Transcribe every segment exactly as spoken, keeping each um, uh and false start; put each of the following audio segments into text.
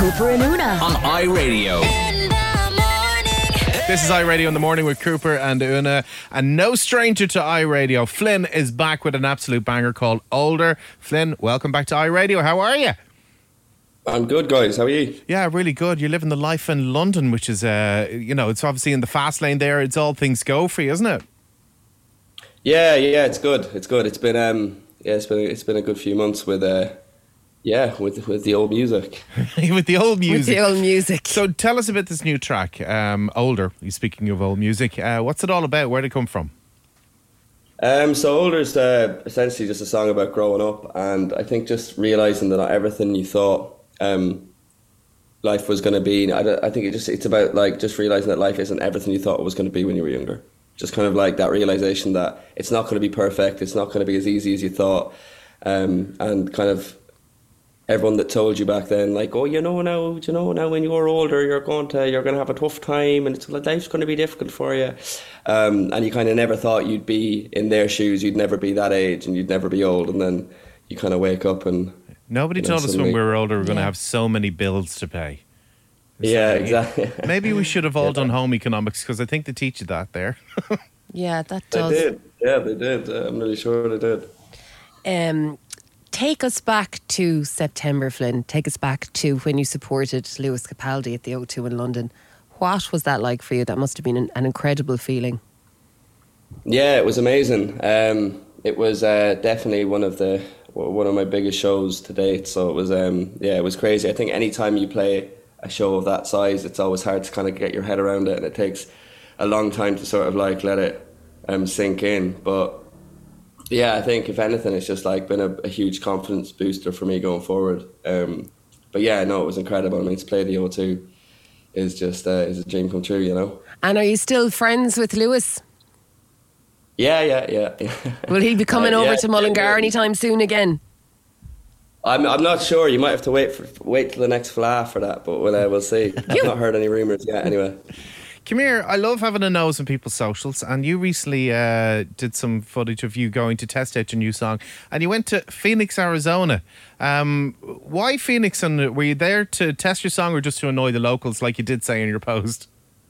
Cooper and Una on iRadio. This is iRadio in the morning with Cooper and Una, and no stranger to iRadio. Flynn is back with an absolute banger called Older. Flynn, welcome back to iRadio. How are you? I'm good, guys. How are you? Yeah, really good. You're living the life in London, which is, uh, you know, it's obviously in the fast lane there. It's all things go for you, isn't it? Yeah, yeah, it's good. It's good. It's been, um, yeah, it's been, it's been a good few months with, uh, yeah, with with the old music. With the old music. With the old music. So tell us about this new track, um, Older. Speaking of old music, uh, what's it all about? Where'd it come from? Um, so Older's uh, essentially just a song about growing up, and I think just realizing that not everything you thought um, life was going to be. I, I think it just it's about like just realizing that life isn't everything you thought it was going to be when you were younger. Just kind of like that realization that it's not going to be perfect. It's not going to be as easy as you thought, um, and kind of. Everyone that told you back then, like, oh, you know now, you know now, when you're older, you're going to, you're going to have a tough time, and it's like life's going to be difficult for you, um, and you kind of never thought you'd be in their shoes. You'd never be that age, and you'd never be old, and then you kind of wake up and nobody you know, told us when we were older we we're going to Yeah. have so many bills to pay. So yeah, exactly. Maybe we should have all Yeah. done home economics, because I think they teach you that there. Yeah, that They does. did. Yeah, they did. Uh, I'm really sure they did. Um, take us back to September, Flynn. Take us back to when you supported Lewis Capaldi at the O two in London. What was that like for you? That must have been an, an incredible feeling. Yeah, it was amazing. Um, it was uh, definitely one of the one of my biggest shows to date. So it was, um, yeah, it was crazy. I think anytime you play a show of that size, it's always hard to kind of get your head around it, and it takes a long time to sort of like let it um, sink in. But yeah, I think if anything, it's just like been a, a huge confidence booster for me going forward. Um, but yeah, no, it was incredible. I mean, to play the O two is just uh, is a dream come true, you know. And are you still friends with Lewis? Yeah, yeah, yeah. Will he be coming Uh, over yeah, to Mullingar yeah. anytime soon again? I'm I'm not sure. You might have to wait for wait till the next fla for that, but we'll uh, we'll see. I've not heard any rumours yet. Anyway. Come here, I love having a nose on people's socials, and you recently uh, did some footage of you going to test out your new song, and you went to Phoenix, Arizona. Um, why Phoenix, and were you there to test your song or just to annoy the locals, like you did say in your post?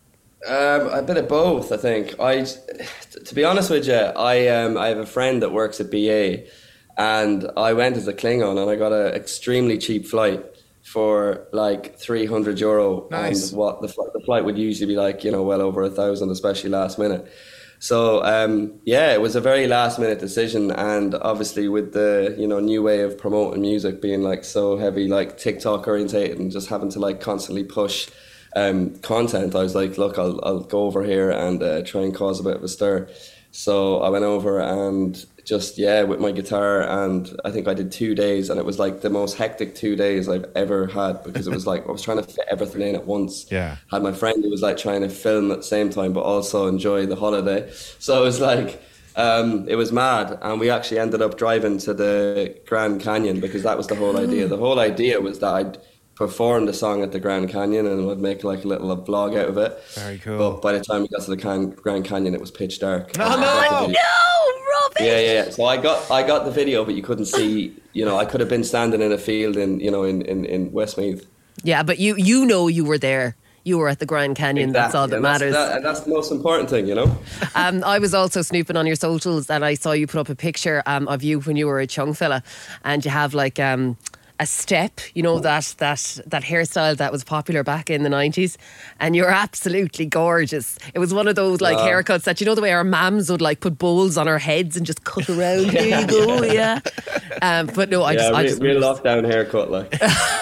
Um, a bit of both, I think. I, to be honest with you, I um I have a friend that works at B A, and I went as a Klingon, and I got an extremely cheap flight for like three hundred euro. Nice. And what the, fl- the flight would usually be like, you know, well over a thousand, especially last minute. So um, yeah, it was a very last minute decision, and obviously with the, you know, new way of promoting music being like so heavy, like TikTok orientated, and just having to like constantly push um, content, I was like, look, I'll I'll go over here and uh, try and cause a bit of a stir. So I went over and just, yeah, with my guitar, and I think I did two days, and it was like the most hectic two days I've ever had, because it was like I was trying to fit everything in at once. Yeah. Had my friend who was like trying to film at the same time, but also enjoy the holiday. So it was like, um, it was mad. And we actually ended up driving to the Grand Canyon, because that was the whole idea. The whole idea was that I'd perform the song at the Grand Canyon, and I'd make like a little vlog out of it. Very cool. But by the time we got to the can- Grand Canyon, it was pitch dark. No, And no, I got the No, video. rubbish! Yeah, yeah, yeah. So I got I got the video, but you couldn't see. You know, I could have been standing in a field in you know in in, in Westmeath. Yeah, but you you know you were there. You were at the Grand Canyon. That's all that And that's- matters. that- and that's the most important thing, you know. Um, I was also snooping on your socials, and I saw you put up a picture um, of you when you were a young fella, and you have like um, a step, you know, that that that hairstyle that was popular back in the nineties, and you're absolutely gorgeous. It was one of those like Oh. haircuts that, you know, the way our mums would like put bowls on our heads and just cut around. Here you go, yeah. Um, but no, I yeah, just, I real, just real lockdown haircut, like.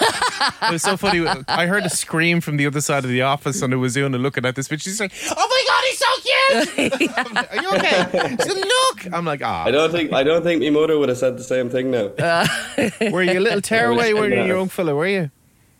It was so funny. I heard a scream from the other side of the office, and it was Una looking at this bitch. She's like, "Oh my god, he's so cute! Are you okay?" She said, "Look." I'm like, "Ah." I don't think I don't think my mother would have said the same thing now. Were you a little tearaway when you were a young fella? Were you?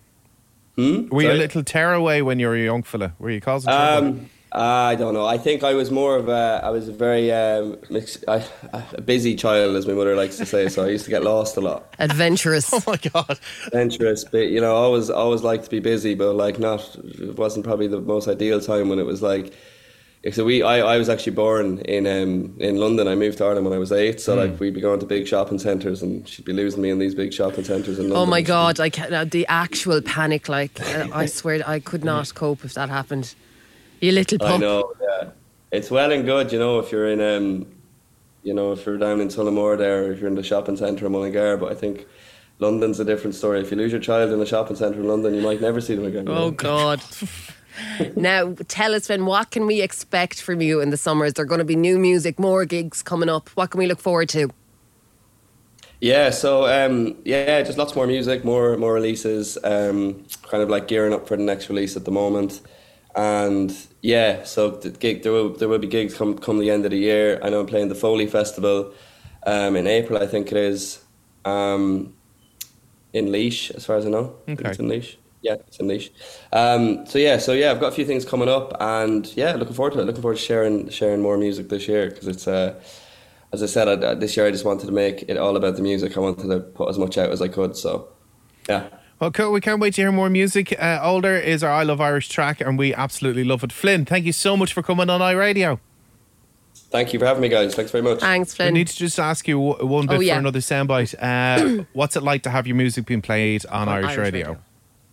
Hmm? Were you a Sorry? little tearaway when you were a young fella? Were you causing trouble? Um, I don't know. I think I was more of a. I was a very um, mix, I, a busy child, as my mother likes to say. So I used to get lost a lot. adventurous. Oh my god. Adventurous, but you know, always always liked to be busy, but like not. It wasn't probably the most ideal time when it was like, So we, I, I was actually born in um, in London. I moved to Ireland when I was eight. So mm. like we'd be going to big shopping centres, and she'd be losing me in these big shopping centres in London. Oh my God! I can't, uh, the actual panic. Like uh, I swear, I could not cope if that happened. You little pup. I know. Yeah, it's well and good, you know, if you're in um, you know, if you're down in Tullamore there, or if you're in the shopping centre in Mullingar. But I think London's a different story. If you lose your child in the shopping centre in London, you might never see them again. Oh know? God. Now, tell us, Finn, what can we expect from you in the summer? Is there going to be new music, more gigs coming up? What can we look forward to? Yeah, so um, yeah, just lots more music, more more releases. Um, kind of like gearing up for the next release at the moment, and yeah, so the gig there will there will be gigs come come the end of the year. I know I'm playing the Foley Festival um, in April, I think it is, um, in Laois, as far as I know. Okay. I think it's in Laois. Yeah, it's in Laois. Um, so yeah, so yeah, I've got a few things coming up, and yeah, looking forward to it. Looking forward to sharing sharing more music this year, because it's uh, as I said, I, this year I just wanted to make it all about the music. I wanted to put as much out as I could. So yeah. Well, cool. We can't wait to hear more music. Uh, Older is our I Love Irish track, and we absolutely love it. Flynn, thank you so much for coming on iRadio. Thank you for having me, guys. Thanks very much. Thanks, Flynn. I need to just ask you one bit oh, yeah. for another soundbite. Uh, what's it like to have your music being played on, on Irish, Irish radio? radio?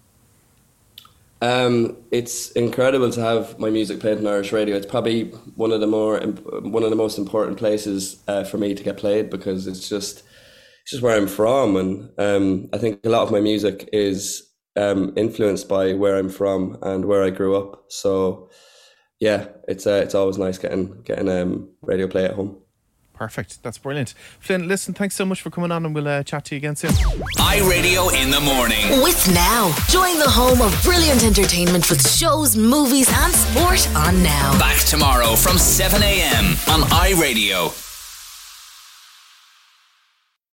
Um, it's incredible to have my music played on Irish radio. It's probably one of the more one of the most important places uh, for me to get played, because it's just it's just where I'm from, and um, I think a lot of my music is um, influenced by where I'm from and where I grew up. So yeah, it's uh, it's always nice getting getting um, radio play at home. Perfect. That's brilliant. Flynn, listen, thanks so much for coming on, and we'll uh, chat to you again soon. iRadio in the morning. With Now. Join the home of brilliant entertainment with shows, movies and sport on Now. Back tomorrow from seven a.m. on iRadio.